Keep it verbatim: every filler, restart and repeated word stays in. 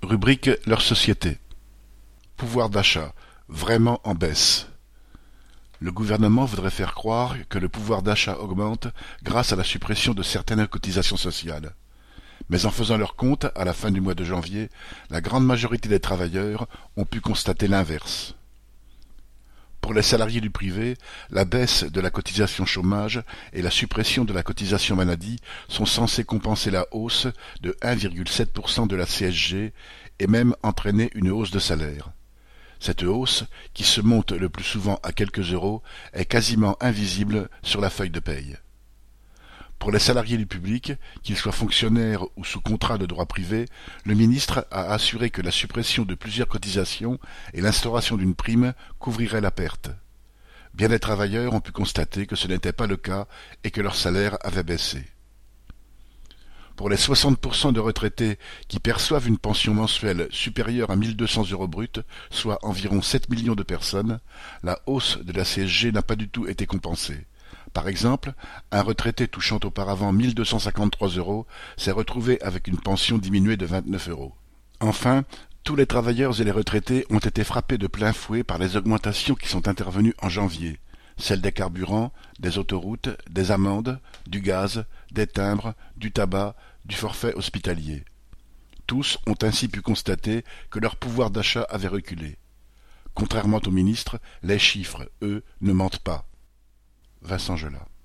Rubrique leur société. Pouvoir d'achat, vraiment en baisse. Le gouvernement voudrait faire croire que le pouvoir d'achat augmente grâce à la suppression de certaines cotisations sociales. Mais en faisant leur compte, à la fin du mois de janvier, la grande majorité des travailleurs ont pu constater l'inverse. Pour les salariés du privé, la baisse de la cotisation chômage et la suppression de la cotisation maladie sont censées compenser la hausse de un virgule sept pour cent de la C S G et même entraîner une hausse de salaire. Cette hausse, qui se monte le plus souvent à quelques euros, est quasiment invisible sur la feuille de paye. Pour les salariés du public, qu'ils soient fonctionnaires ou sous contrat de droit privé, le ministre a assuré que la suppression de plusieurs cotisations et l'instauration d'une prime couvriraient la perte. Bien des travailleurs ont pu constater que ce n'était pas le cas et que leur salaire avait baissé. Pour les soixante pour cent de retraités qui perçoivent une pension mensuelle supérieure à mille deux cents euros bruts, soit environ sept millions de personnes, la hausse de la C S G n'a pas du tout été compensée. Par exemple, un retraité touchant auparavant mille deux cent cinquante-trois euros s'est retrouvé avec une pension diminuée de vingt-neuf euros. Enfin, tous les travailleurs et les retraités ont été frappés de plein fouet par les augmentations qui sont intervenues en janvier, celles des carburants, des autoroutes, des amendes, du gaz, des timbres, du tabac, du forfait hospitalier. Tous ont ainsi pu constater que leur pouvoir d'achat avait reculé. Contrairement au ministre, les chiffres, eux, ne mentent pas. Vincent Gelat.